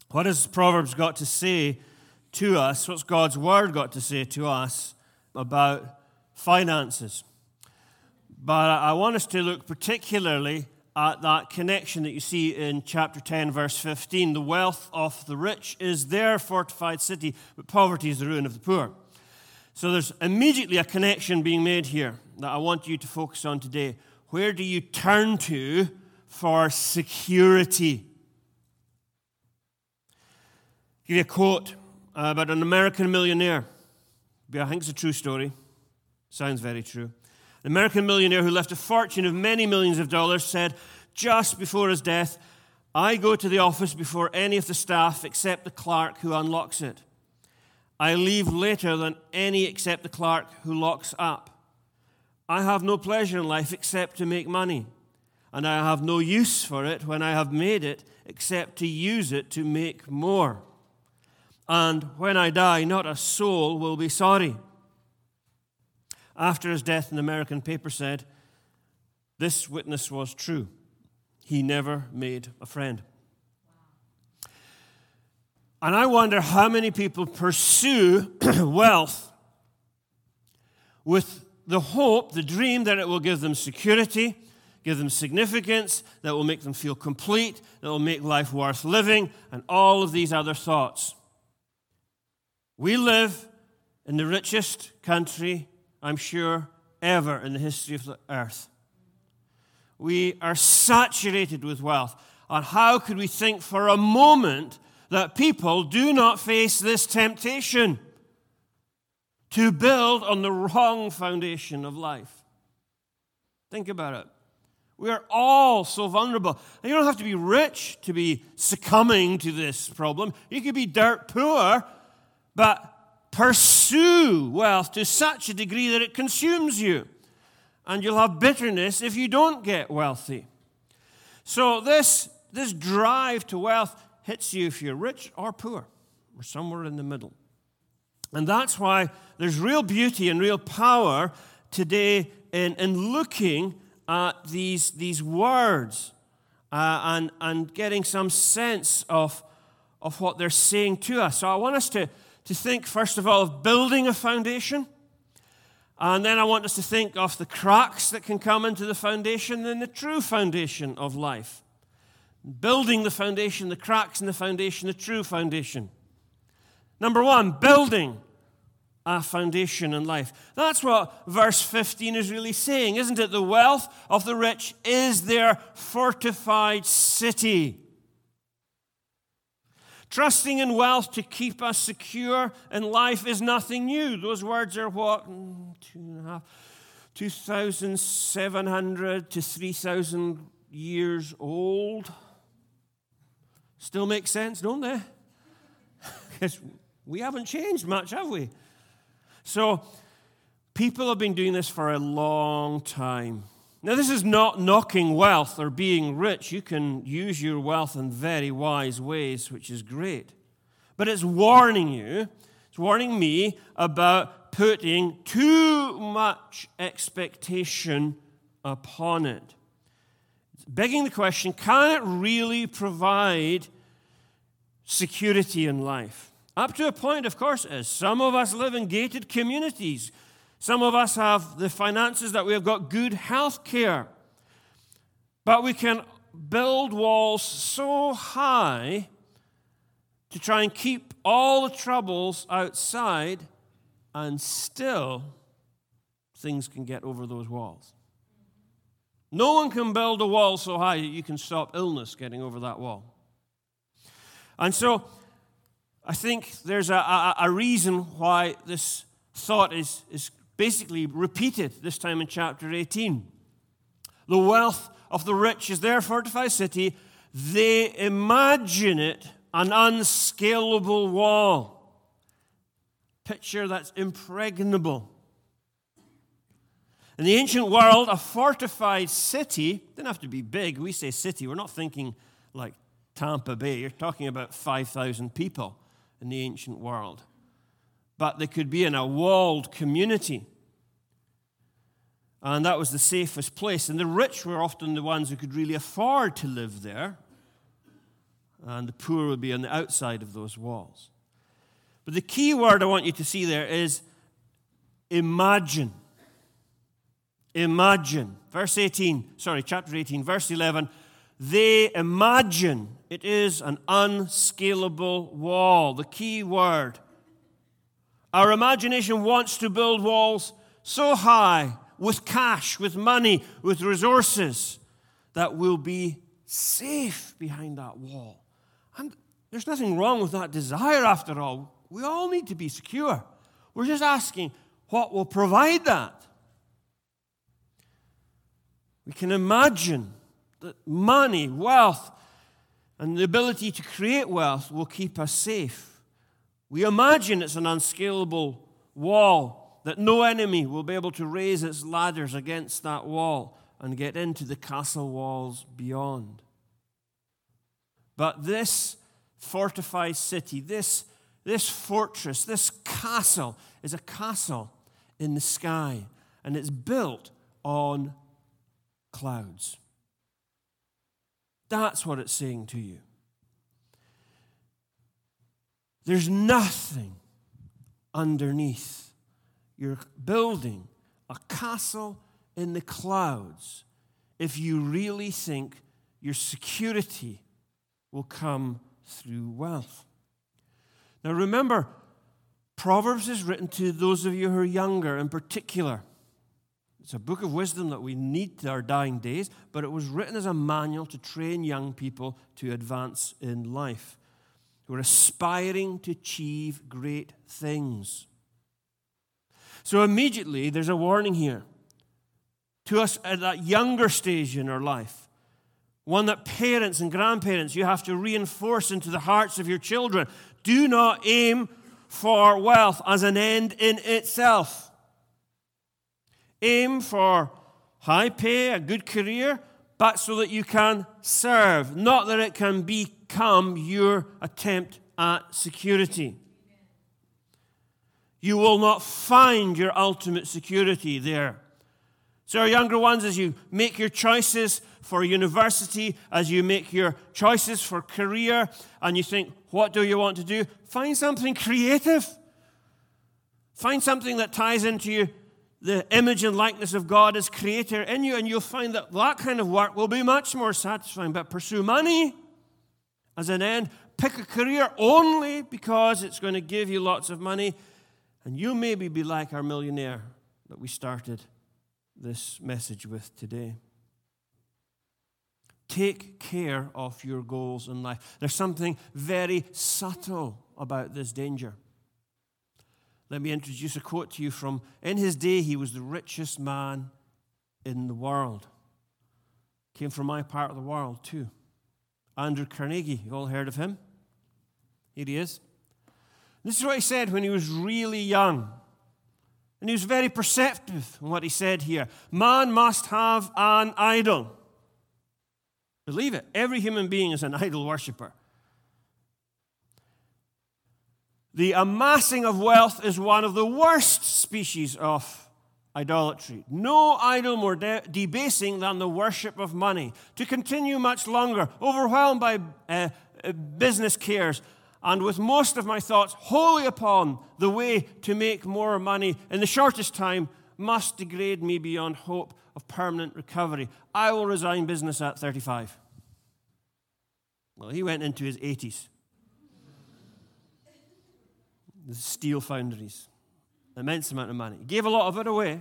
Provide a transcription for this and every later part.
What has Proverbs got to say to us? What's God's Word got to say to us about finances? But I want us to look particularly at that connection that you see in chapter 10, verse 15. The wealth of the rich is their fortified city, but poverty is the ruin of the poor. So there's immediately a connection being made here that I want you to focus on today. Where do you turn to for security? I'll give you a quote about an American millionaire. I think it's a true story. Sounds very true. An American millionaire who left a fortune of many millions of dollars said just before his death, "I go to the office before any of the staff except the clerk who unlocks it. I leave later than any except the clerk who locks up. I have no pleasure in life except to make money, and I have no use for it when I have made it except to use it to make more. And when I die, not a soul will be sorry." After his death, an American paper said, this witness was true. He never made a friend. And I wonder how many people pursue wealth with the hope, the dream that it will give them security, give them significance, that will make them feel complete, that will make life worth living, and all of these other thoughts. We live in the richest country, I'm sure, ever in the history of the earth. We are saturated with wealth. And how could we think for a moment that people do not face this temptation to build on the wrong foundation of life? Think about it. We are all so vulnerable. And you don't have to be rich to be succumbing to this problem. You could be dirt poor, but pursue wealth to such a degree that it consumes you. And you'll have bitterness if you don't get wealthy. So this drive to wealth hits you if you're rich or poor, or somewhere in the middle. And that's why there's real beauty and real power today in looking at these words and getting some sense of what they're saying to us. So I want us to think, first of all, of building a foundation. And then I want us to think of the cracks that can come into the foundation and the true foundation of life. Building the foundation, the cracks in the foundation, the true foundation. Number one, building a foundation in life. That's what verse 15 is really saying, isn't it? The wealth of the rich is their fortified city. Trusting in wealth to keep us secure in life is nothing new. Those words are what? 2,700 to 3,000 years old. Still make sense, don't they? Because we haven't changed much, have we? So, people have been doing this for a long time. Now, this is not knocking wealth or being rich. You can use your wealth in very wise ways, which is great. But it's warning you, it's warning me about putting too much expectation upon it. It's begging the question, can it really provide security in life? Up to a point, of course, it is. Some of us live in gated communities. Some of us have the finances that we have got good health care. But we can build walls so high to try and keep all the troubles outside, and still things can get over those walls. No one can build a wall so high that you can stop illness getting over that wall. And so I think there's a reason why this thought is basically repeated this time in chapter 18. The wealth of the rich is their fortified city. They imagine it an unscalable wall. Picture that's impregnable. In the ancient world, a fortified city didn't have to be big. We say city, we're not thinking like Tampa Bay. You're talking about 5,000 people in the ancient world. But they could be in a walled community. And that was the safest place. And the rich were often the ones who could really afford to live there. and the poor will be on the outside of those walls. But the key word I want you to see there is imagine. Imagine. Chapter 18, verse 11. They imagine it is an unscalable wall. The key word. Our imagination wants to build walls so high, with cash, with money, with resources, that we'll be safe behind that wall. And there's nothing wrong with that desire after all. We all need to be secure. We're just asking what will provide that. We can imagine that money, wealth, and the ability to create wealth will keep us safe. We imagine it's an unscalable wall, that no enemy will be able to raise its ladders against that wall and get into the castle walls beyond. But this fortified city, this fortress, this castle is a castle in the sky, and it's built on clouds. That's what it's saying to you. There's nothing underneath. You're building a castle in the clouds if you really think your security will come through wealth. Now remember, Proverbs is written to those of you who are younger in particular. It's a book of wisdom that we need to our dying days, but it was written as a manual to train young people to advance in life, who are aspiring to achieve great things. So immediately, there's a warning here to us at that younger stage in our life, one that parents and grandparents, you have to reinforce into the hearts of your children. Do not aim for wealth as an end in itself. Aim for high pay, a good career, but so that you can serve, not that it can become your attempt at security. You will not find your ultimate security there. So our younger ones, as you make your choices for university, as you make your choices for career, and you think, what do you want to do? Find something creative. Find something that ties into you, the image and likeness of God as creator in you, and you'll find that that kind of work will be much more satisfying. But pursue money as an end. Pick a career only because it's going to give you lots of money, and you'll maybe be like our millionaire that we started this message with today. Take care of your goals in life. There's something very subtle about this danger. Let me introduce a quote to you from, in his day, he was the richest man in the world. Came from my part of the world, too. Andrew Carnegie, you've all heard of him? Here he is. This is what he said when he was really young. And he was very perceptive in what he said here. Man must have an idol. Believe it. Every human being is an idol worshiper. The amassing of wealth is one of the worst species of idolatry. No idol more debasing than the worship of money. To continue much longer, overwhelmed by business cares, and with most of my thoughts wholly upon the way to make more money in the shortest time, must degrade me beyond hope of permanent recovery. I will resign business at 35. Well, he went into his 80s. The steel foundries. Immense amount of money. He gave a lot of it away.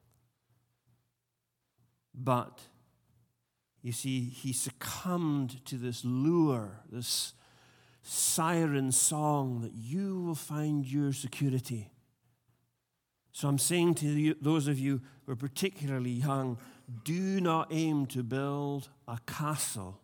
But, you see, he succumbed to this lure, this siren song that you will find your security. So I'm saying to you, those of you who are particularly young, do not aim to build a castle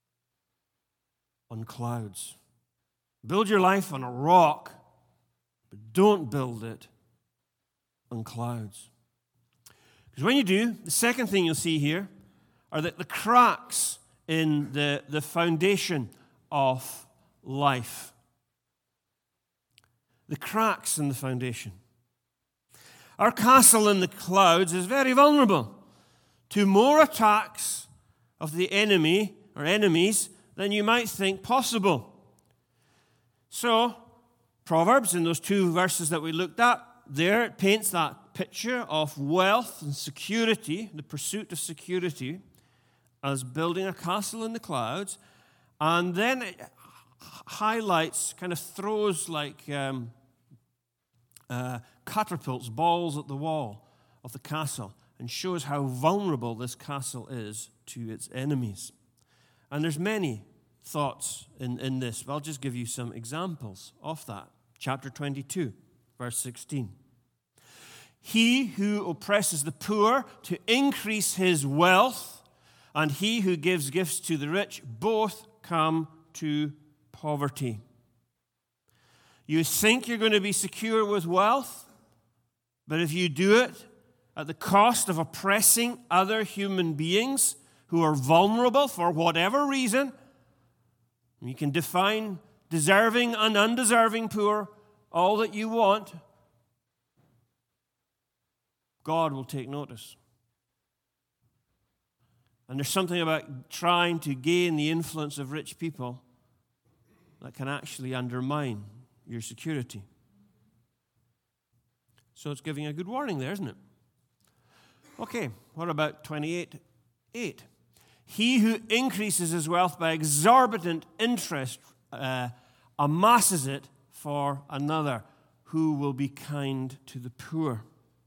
on clouds. Build your life on a rock, but don't build it on clouds. Because when you do, the second thing you'll see here are that the cracks in the foundation of life. The cracks in the foundation. Our castle in the clouds is very vulnerable to more attacks of the enemy or enemies than you might think possible. So, Proverbs, in those 2 verses that we looked at, there it paints that picture of wealth and security, the pursuit of security, as building a castle in the clouds. And then it highlights, kind of throws like catapults, balls at the wall of the castle, and shows how vulnerable this castle is to its enemies. And there's many thoughts in this. I'll just give you some examples of that. Chapter 22, verse 16. He who oppresses the poor to increase his wealth, and he who gives gifts to the rich, both come to poverty. You think you're going to be secure with wealth, but if you do it at the cost of oppressing other human beings who are vulnerable for whatever reason, you can define deserving and undeserving poor all that you want, God will take notice. And there's something about trying to gain the influence of rich people that can actually undermine your security. So it's giving a good warning there, isn't it? Okay, what about 28:8? He who increases his wealth by exorbitant interest amasses it for another. Who will be kind to the poor?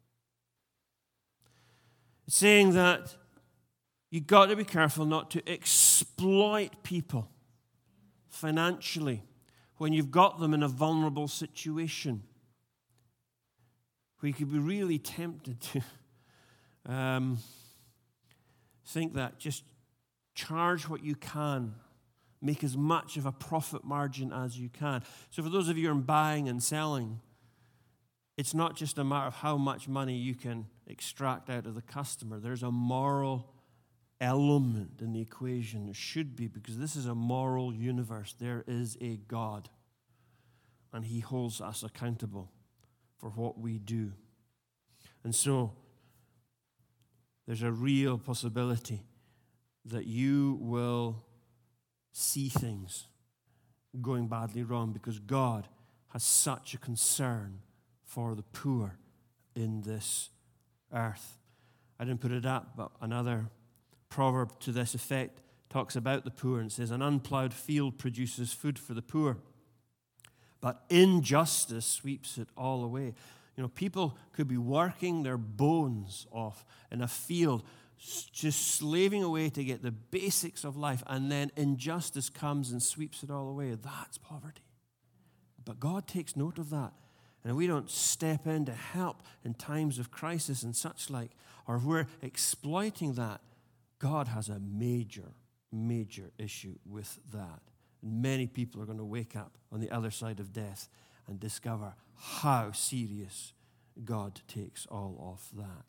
It's saying that you've got to be careful not to exploit people financially when you've got them in a vulnerable situation, where you could be really tempted to think that just charge what you can, make as much of a profit margin as you can. So for those of you who are buying and selling, it's not just a matter of how much money you can extract out of the customer. There's a moral element in the equation. There should be, because this is a moral universe. There is a God, and He holds us accountable for what we do. And so there's a real possibility that you will see things going badly wrong because God has such a concern for the poor in this earth. I didn't put it up, but another proverb to this effect talks about the poor and says, an unplowed field produces food for the poor, but injustice sweeps it all away. You know, people could be working their bones off in a field, just slaving away to get the basics of life, and then injustice comes and sweeps it all away. That's poverty. But God takes note of that. And if we don't step in to help in times of crisis and such like, or if we're exploiting that, God has a major, major issue with that. And many people are going to wake up on the other side of death and discover how serious God takes all of that.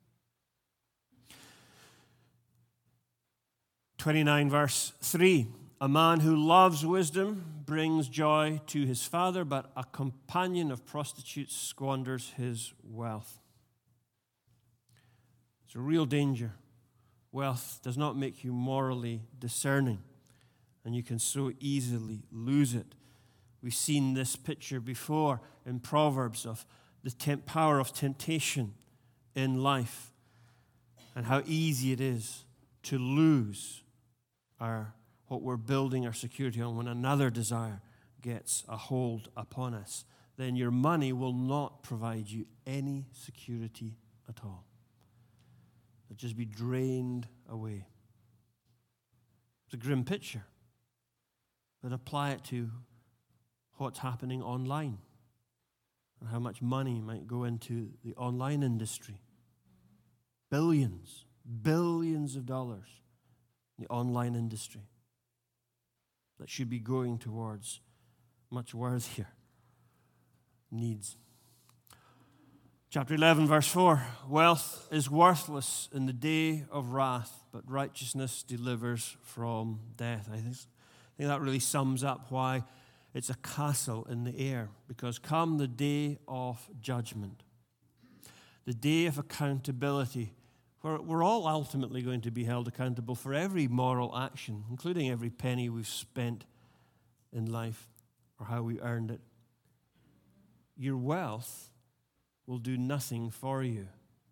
29 verse 3. A man who loves wisdom brings joy to his father, but a companion of prostitutes squanders his wealth. It's a real danger. Wealth does not make you morally discerning, and you can so easily lose it. We've seen this picture before in Proverbs of the power of temptation in life and how easy it is to lose what we're building our security on when another desire gets a hold upon us. Then your money will not provide you any security at all. It'll just be drained away. It's a grim picture, but apply it to what's happening online and how much money might go into the online industry. Billions of dollars in the online industry that should be going towards much worthier needs. Chapter 11, verse 4. Wealth is worthless in the day of wrath, but righteousness delivers from death. I think that really sums up why it's a castle in the air, because come the day of judgment, the day of accountability, where we're all ultimately going to be held accountable for every moral action, including every penny we've spent in life or how we earned it. Your wealth will do nothing for you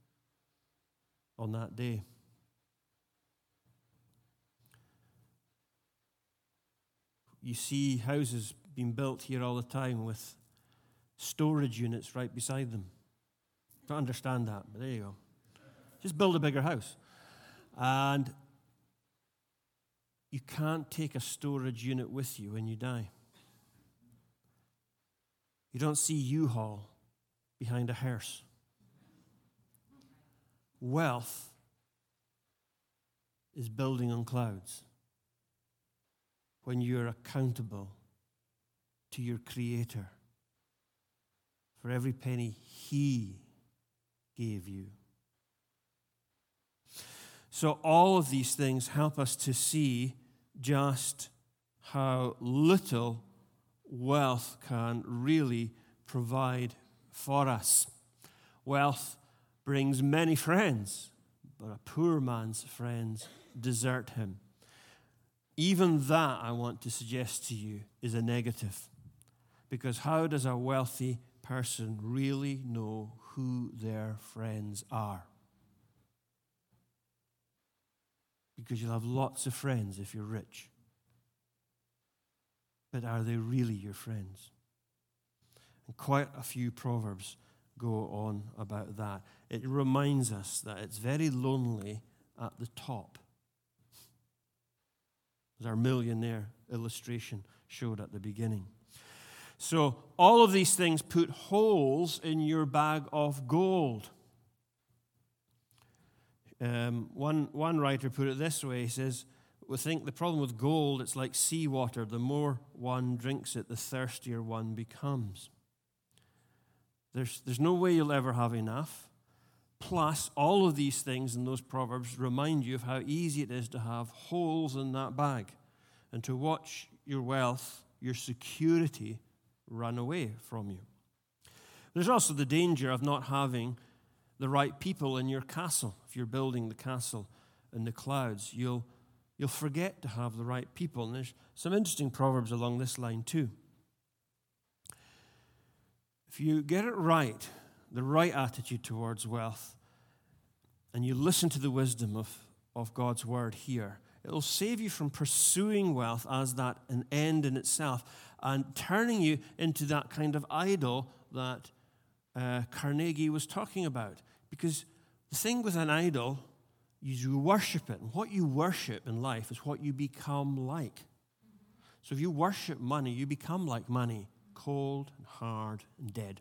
on that day. You see houses being built here all the time with storage units right beside them. Don't understand that, but there you go. Just build a bigger house. And you can't take a storage unit with you when you die. You don't see U-Haul behind a hearse. Wealth is building on clouds when you're accountable to your Creator for every penny He gave you. So all of these things help us to see just how little wealth can really provide for us. Wealth brings many friends, but a poor man's friends desert him. Even that, I want to suggest to you, is a negative. Because how does a wealthy person really know who their friends are? Because you'll have lots of friends if you're rich. But are they really your friends? And quite a few proverbs go on about that. It reminds us that it's very lonely at the top. As our millionaire illustration showed at the beginning. So all of these things put holes in your bag of gold. One writer put it this way. He says, we think the problem with gold, it's like seawater. The more one drinks it, the thirstier one becomes. There's no way you'll ever have enough. Plus, all of these things in those proverbs remind you of how easy it is to have holes in that bag and to watch your wealth, your security, run away from you. There's also the danger of not having the right people in your castle. If you're building the castle in the clouds, you'll forget to have the right people. And there's some interesting proverbs along this line too. If you get it right, the right attitude towards wealth, and you listen to the wisdom of God's word here, it'll save you from pursuing wealth as that an end in itself and turning you into that kind of idol that Carnegie was talking about. Because the thing with an idol is you worship it. And what you worship in life is what you become like. So if you worship money, you become like money. Cold and hard and dead.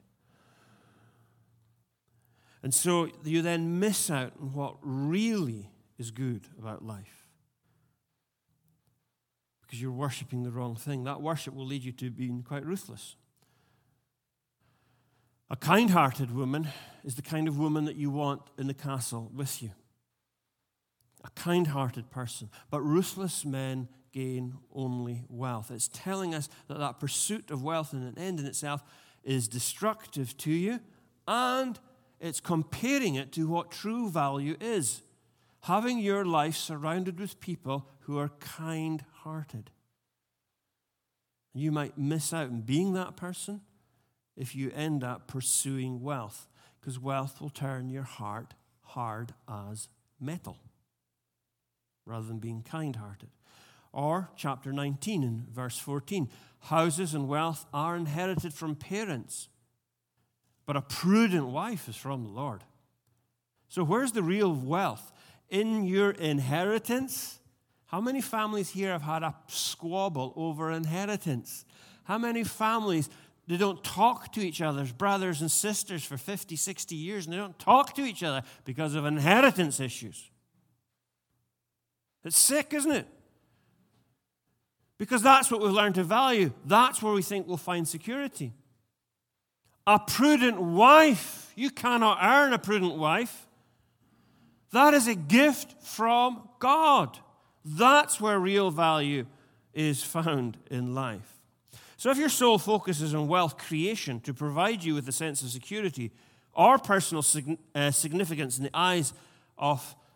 And so you then miss out on what really is good about life. Because you're worshiping the wrong thing. That worship will lead you to being quite ruthless. A kind-hearted woman is the kind of woman that you want in the castle with you. A kind-hearted person. But ruthless men gain only wealth. It's telling us that pursuit of wealth and an end in itself is destructive to you, and it's comparing it to what true value is. Having your life surrounded with people who are kind-hearted. You might miss out on being that person if you end up pursuing wealth, because wealth will turn your heart hard as metal rather than being kind-hearted. Or chapter 19 and verse 14, houses and wealth are inherited from parents, but a prudent wife is from the Lord. So where's the real wealth? In your inheritance? How many families here have had a squabble over inheritance? How many families, they don't talk to each other as brothers and sisters for 50, 60 years, and they don't talk to each other because of inheritance issues? It's sick, isn't it? Because that's what we've learned to value. That's where we think we'll find security. A prudent wife. You cannot earn a prudent wife. That is a gift from God. That's where real value is found in life. So if your sole focus is on wealth creation to provide you with a sense of security or personal significance in the eyes of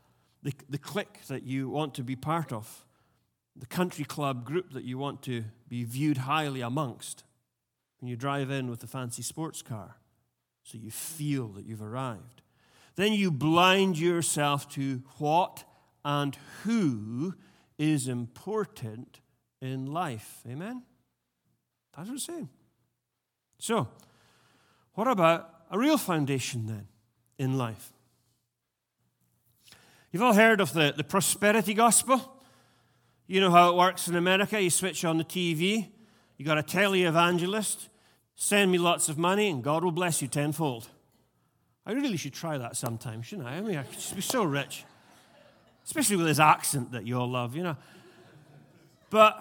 the clique that you want to be part of, the country club group that you want to be viewed highly amongst. When you drive in with the fancy sports car, so you feel that you've arrived. Then you blind yourself to what and who is important in life. Amen? That's what it's saying. So, what about a real foundation then in life? You've all heard of the prosperity gospel. You know how it works in America. You switch on the TV. You got a televangelist. Send me lots of money and God will bless you tenfold. I really should try that sometime, shouldn't I? I mean, I could just be so rich. Especially with his accent that you all love, you know. But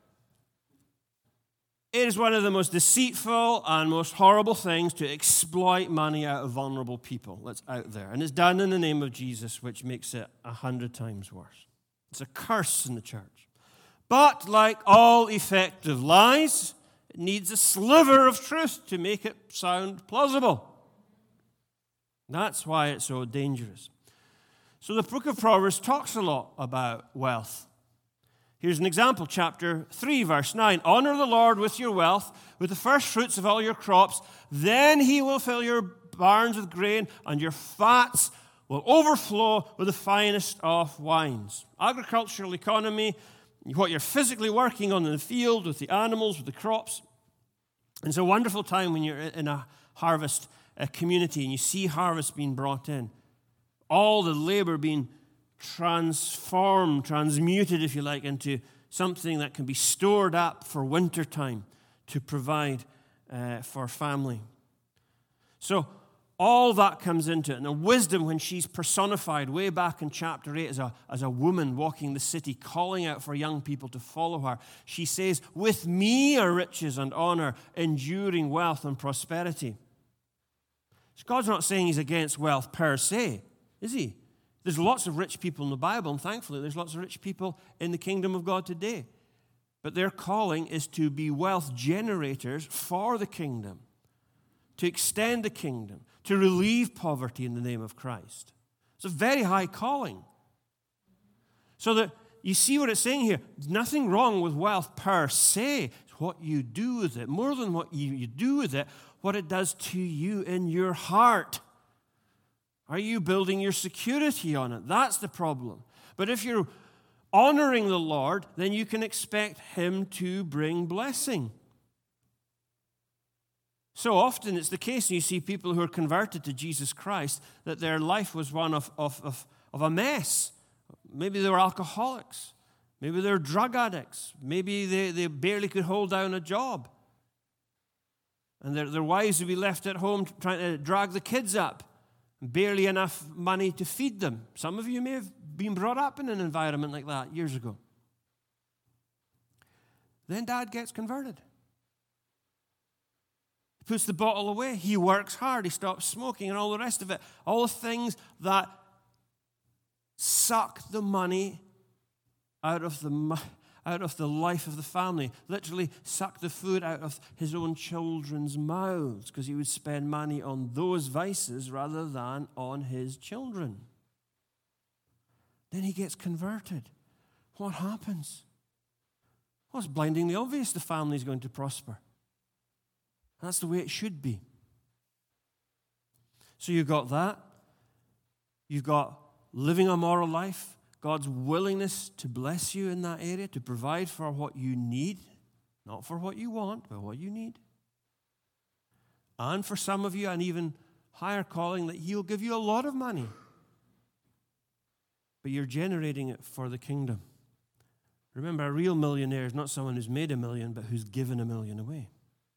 it is one of the most deceitful and most horrible things to exploit money out of vulnerable people that's out there. And it's done in the name of Jesus, which makes it 100 times worse. It's a curse in the church. But like all effective lies, it needs a sliver of truth to make it sound plausible. That's why it's so dangerous. So the book of Proverbs talks a lot about wealth. Here's an example, chapter 3, verse 9. Honor the Lord with your wealth, with the first fruits of all your crops. Then he will fill your barns with grain, and your fats will overflow with the finest of wines. Agricultural economy, what you're physically working on in the field with the animals, with the crops. And it's a wonderful time when you're in a harvest community and you see harvest being brought in. All the labor being transformed, transmuted, if you like, into something that can be stored up for wintertime to provide for family. So all that comes into it. And the wisdom, when she's personified way back in chapter 8 as a woman walking the city, calling out for young people to follow her, she says, with me are riches and honor, enduring wealth and prosperity. So God's not saying he's against wealth per se, is he? There's lots of rich people in the Bible, and thankfully there's lots of rich people in the kingdom of God today. But their calling is to be wealth generators for the kingdom, to extend the kingdom, to relieve poverty in the name of Christ. It's a very high calling. So that you see what it's saying here. There's nothing wrong with wealth per se. It's what you do with it. More than what you do with it, what it does to you in your heart. Are you building your security on it? That's the problem. But if you're honoring the Lord, then you can expect him to bring blessing. So often it's the case, and you see people who are converted to Jesus Christ, that their life was one of a mess. Maybe they were alcoholics. Maybe they were drug addicts. Maybe they barely could hold down a job. And their wives would be left at home trying to drag the kids up. Barely enough money to feed them. Some of you may have been brought up in an environment like that years ago. Then dad gets converted. He puts the bottle away. He works hard. He stops smoking and all the rest of it. All the things that suck the money out of the life of the family. Literally suck the food out of his own children's mouths, because he would spend money on those vices rather than on his children. Then he gets converted. What happens? Well, it's blindingly obvious the family's going to prosper. That's the way it should be. So you've got that. You've got living a moral life. God's willingness to bless you in that area, to provide for what you need, not for what you want, but what you need. And for some of you, an even higher calling, that he'll give you a lot of money, but you're generating it for the kingdom. Remember, a real millionaire is not someone who's made $1 million, but who's given $1 million away.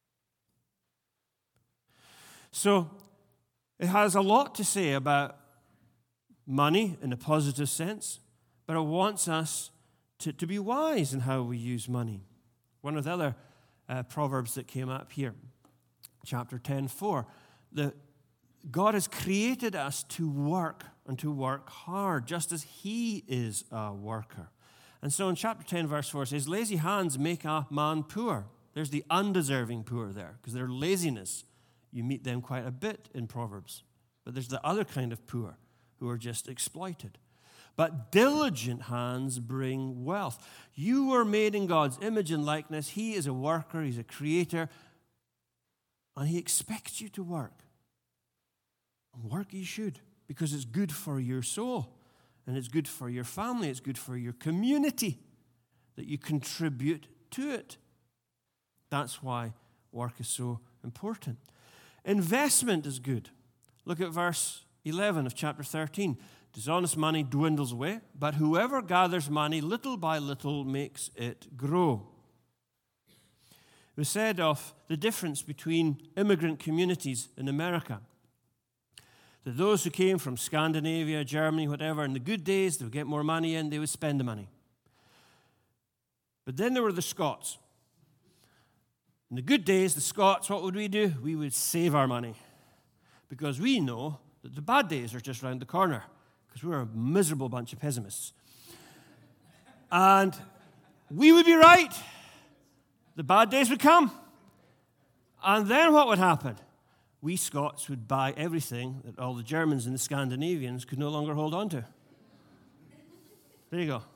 So it has a lot to say about money in a positive sense, but it wants us to be wise in how we use money. One of the other proverbs that came up here, chapter 10:4, that God has created us to work and to work hard, just as he is a worker. And so in chapter 10, verse 4, it says, lazy hands make a man poor. There's the undeserving poor there, because their laziness, you meet them quite a bit in Proverbs. But there's the other kind of poor who are just exploited. but diligent hands bring wealth. You were made in God's image and likeness. He is a worker. He's a creator. And he expects you to work. And work you should, because it's good for your soul. And it's good for your family. It's good for your community that you contribute to it. That's why work is so important. Investment is good. Look at verse 11 of chapter 13. Dishonest money dwindles away, but whoever gathers money little by little makes it grow. It was said of the difference between immigrant communities in America, that those who came from Scandinavia, Germany, whatever, in the good days, they would get more money in, they would spend the money. But then there were the Scots. In the good days, the Scots, what would we do? We would save our money, because we know that the bad days are just around the corner, because we're a miserable bunch of pessimists. And we would be right. The bad days would come. And then what would happen? We Scots would buy everything that all the Germans and the Scandinavians could no longer hold on to. There you go.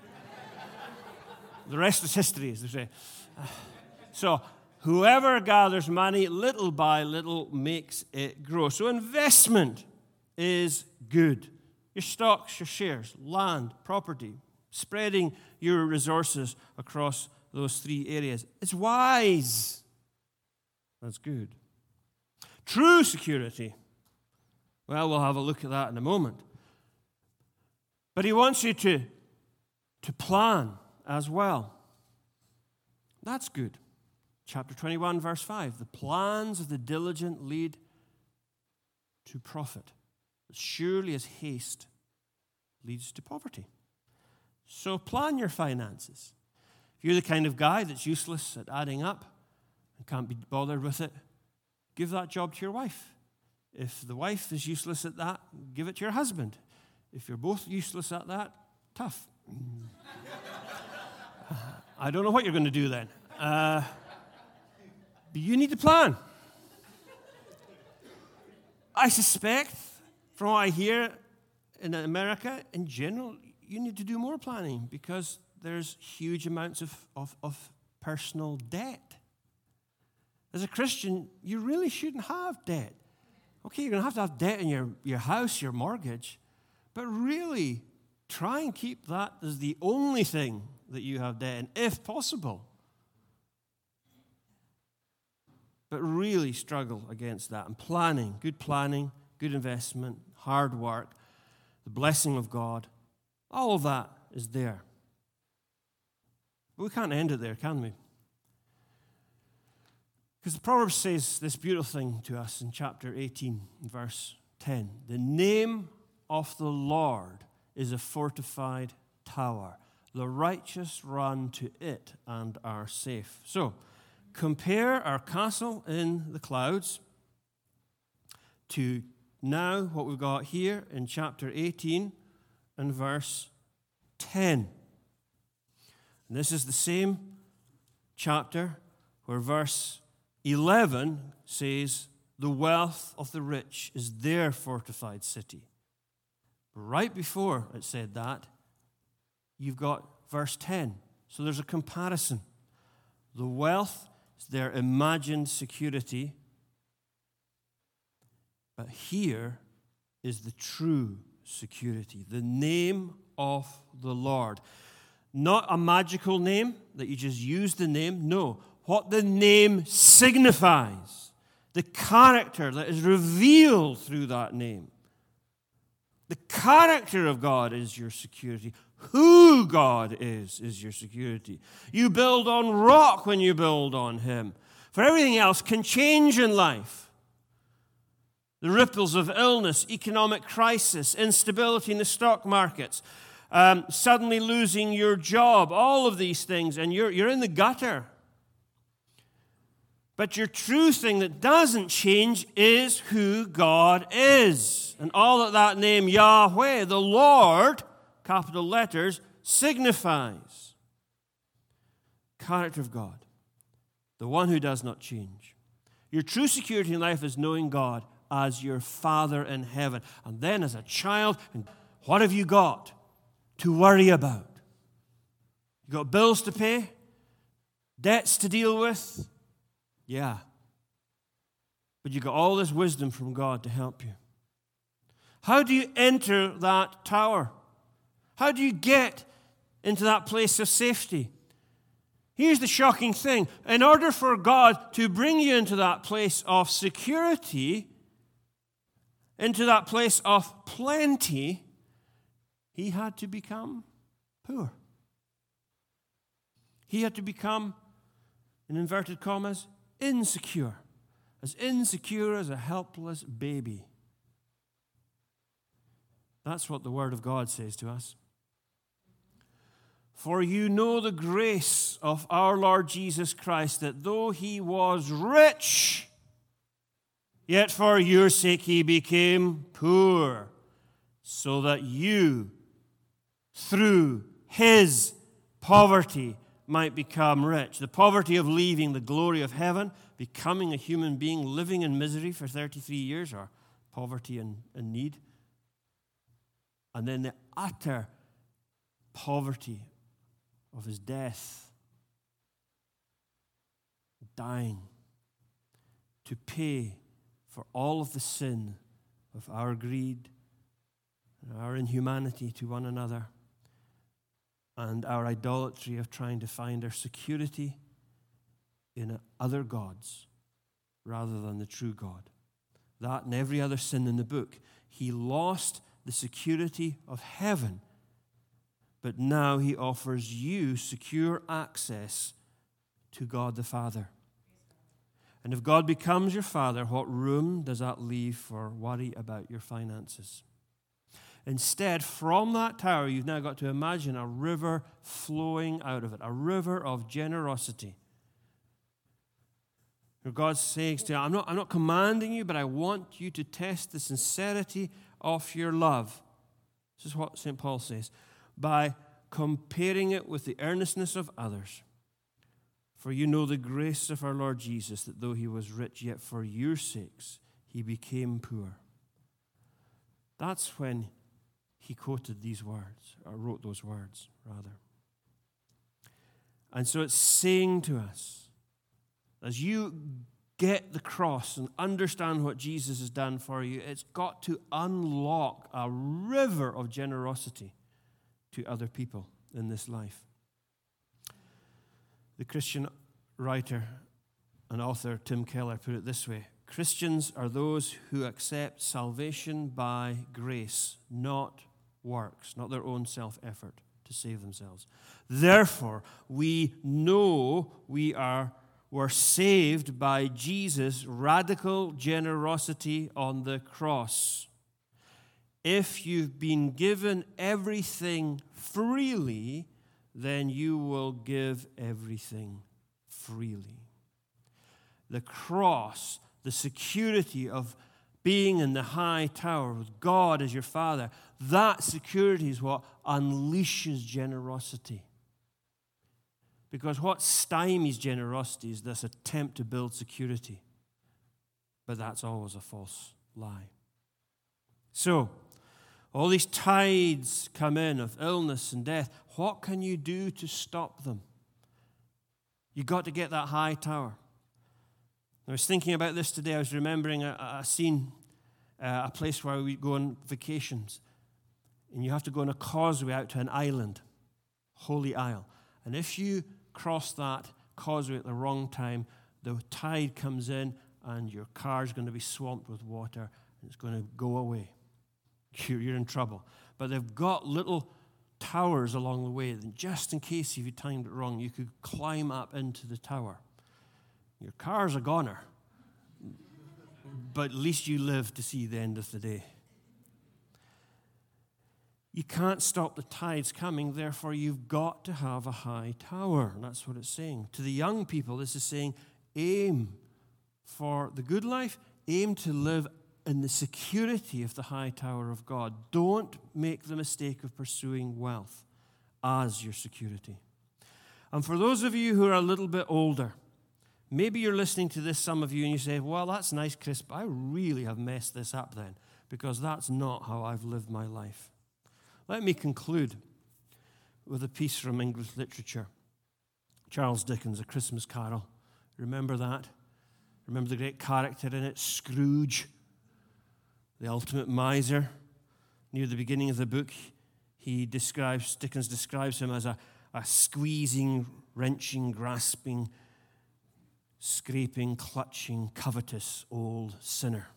The rest is history, as they say. So, whoever gathers money little by little makes it grow. So, investment is good. Your stocks, your shares, land, property, spreading your resources across those three areas. It's wise. That's good. True security. Well, we'll have a look at that in a moment. But he wants you to plan as well. That's good. Chapter 21, verse 5. The plans of the diligent lead to profit, as surely as haste leads to poverty. So plan your finances. If you're the kind of guy that's useless at adding up and can't be bothered with it, give that job to your wife. If the wife is useless at that, give it to your husband. If you're both useless at that, tough. I don't know what you're going to do then. But you need to plan. I suspect, from what I hear in America, in general, you need to do more planning because there's huge amounts of personal debt. As a Christian, you really shouldn't have debt. Okay, you're going to have debt in your house, your mortgage, but really try and keep that as the only thing that you have debt in, if possible. But really struggle against that. And planning, good investment, hard work, the blessing of God, all of that is there. But we can't end it there, can we? Because the Proverbs says this beautiful thing to us in chapter 18, verse 10. The name of the Lord is a fortified tower. The righteous run to it and are safe. So, compare our castle in the clouds to now what we've got here in chapter 18 and verse 10. And this is the same chapter where verse 11 says, the wealth of the rich is their fortified city. Right before it said that, you've got verse 10. So there's a comparison. The wealth is their imagined security, but here is the true security, the name of the Lord. Not a magical name that you just use the name. No, what the name signifies, the character that is revealed through that name. The character of God is your security. Who God is your security. You build on rock when you build on Him. For everything else can change in life. The ripples of illness, economic crisis, instability in the stock markets, suddenly losing your job, all of these things, and you're in the gutter. But your true thing that doesn't change is who God is. And all that name, Yahweh, the Lord, capital letters, signifies. Character of God, the one who does not change. Your true security in life is knowing God as your Father in heaven. And then as a child, what have you got? to worry about. You got bills to pay? Debts to deal with? Yeah. But you got all this wisdom from God to help you. How do you enter that tower? How do you get into that place of safety? Here's the shocking thing. In order for God to bring you into that place of security, into that place of plenty, he had to become poor. He had to become, in inverted commas, insecure. As insecure as a helpless baby. That's what the Word of God says to us. For you know the grace of our Lord Jesus Christ, that though he was rich, yet for your sake he became poor, so that you, through his poverty, might become rich. The poverty of leaving the glory of heaven, becoming a human being, living in misery for 33 years, or poverty and need. And then the utter poverty of his death, dying to pay for all of the sin of our greed, and our inhumanity to one another, and our idolatry of trying to find our security in other gods rather than the true God. That and every other sin in the book. He lost the security of heaven, but now he offers you secure access to God the Father. And if God becomes your Father, what room does that leave for worry about your finances? Instead, from that tower, you've now got to imagine a river flowing out of it, a river of generosity. Where God's saying to you, I'm not commanding you, but I want you to test the sincerity of your love. This is what St. Paul says. By comparing it with the earnestness of others. For you know the grace of our Lord Jesus, that though he was rich, yet for your sakes he became poor. That's when he quoted these words, or wrote those words, rather. And so it's saying to us, as you get the cross and understand what Jesus has done for you, it's got to unlock a river of generosity to other people in this life. The Christian writer and author Tim Keller put it this way: Christians are those who accept salvation by grace, not works, not their own self-effort to save themselves. Therefore, we know we're saved by Jesus' radical generosity on the cross. If you've been given everything freely, then you will give everything freely. The cross, the security of being in the high tower with God as your Father, that security is what unleashes generosity. Because what stymies generosity is this attempt to build security. But that's always a false lie. So, all these tides come in of illness and death. What can you do to stop them? You've got to get that high tower. I was thinking about this today. I was remembering a scene, a place where we go on vacations. And you have to go on a causeway out to an island, Holy Isle. And if you cross that causeway at the wrong time, the tide comes in and your car's going to be swamped with water and it's going to go away. You're in trouble. But they've got little towers along the way, and just in case if you timed it wrong, you could climb up into the tower. Your car's a goner, but at least you live to see the end of the day. You can't stop the tides coming, therefore you've got to have a high tower. And that's what it's saying. To the young people, this is saying, aim for the good life, aim to live in the security of the high tower of God. Don't make the mistake of pursuing wealth as your security. And for those of you who are a little bit older, maybe you're listening to this, some of you, and you say, well, that's nice, Chris, but I really have messed this up then, because that's not how I've lived my life. Let me conclude with a piece from English literature. Charles Dickens, A Christmas Carol. Remember that? Remember the great character in it, Scrooge, the ultimate miser. Near the beginning of the book, Dickens describes him as a squeezing, wrenching, grasping, scraping, clutching, covetous old sinner,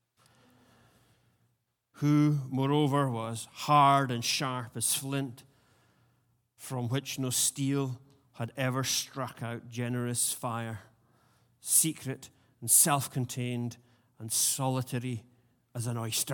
who, moreover, was hard and sharp as flint, from which no steel had ever struck out generous fire, secret and self-contained and solitary as an oyster.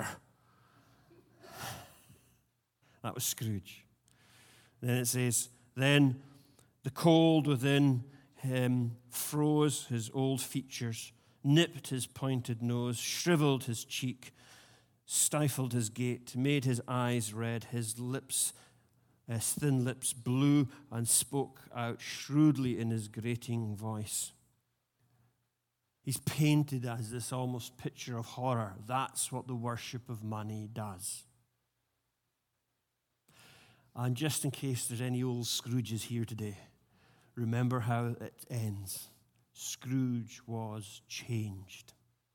That was Scrooge. Then it says, then the cold within him froze his old features, nipped his pointed nose, shriveled his cheek, stifled his gait, made his eyes red, his thin lips blue, and spoke out shrewdly in his grating voice. He's painted as this almost picture of horror. That's what the worship of money does. And just in case there's any old Scrooges here today, remember how it ends. Scrooge was changed.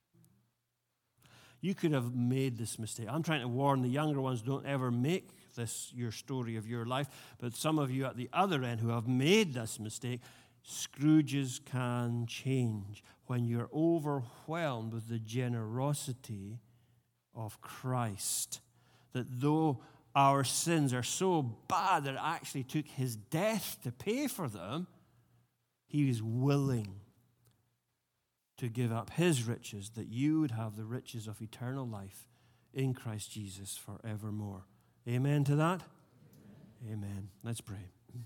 You could have made this mistake. I'm trying to warn the younger ones, don't ever make this your story of your life. But some of you at the other end who have made this mistake, Scrooges can change when you're overwhelmed with the generosity of Christ. That though our sins are so bad that it actually took his death to pay for them, he is willing to give up his riches that you would have the riches of eternal life in Christ Jesus forevermore. Amen to that? Amen. Let's pray.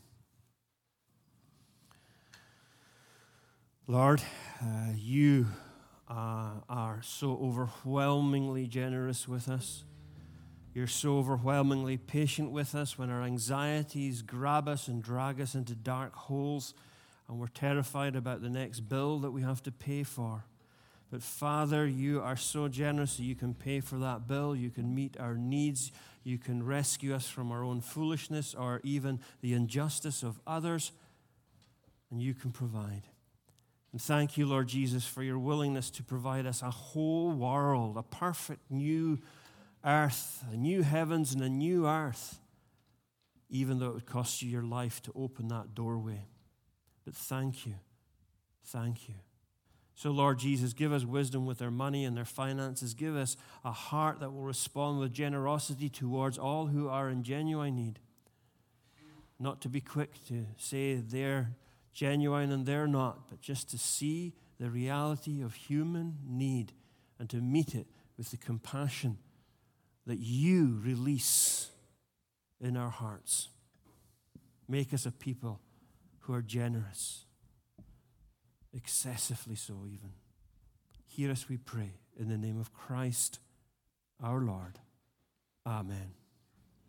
Lord, you are so overwhelmingly generous with us. You're so overwhelmingly patient with us when our anxieties grab us and drag us into dark holes and we're terrified about the next bill that we have to pay for. But Father, you are so generous that you can pay for that bill. You can meet our needs. You can rescue us from our own foolishness or even the injustice of others. And you can provide. And thank you, Lord Jesus, for your willingness to provide us a whole world, a perfect new earth, a new heavens and a new earth, even though it would cost you your life to open that doorway. But thank you. Thank you. So, Lord Jesus, give us wisdom with our money and their finances. Give us a heart that will respond with generosity towards all who are in genuine need. Not to be quick to say they're genuine and they're not, but just to see the reality of human need and to meet it with the compassion that you release in our hearts. Make us a people who are generous, excessively so even. Hear us, we pray, in the name of Christ our Lord. Amen.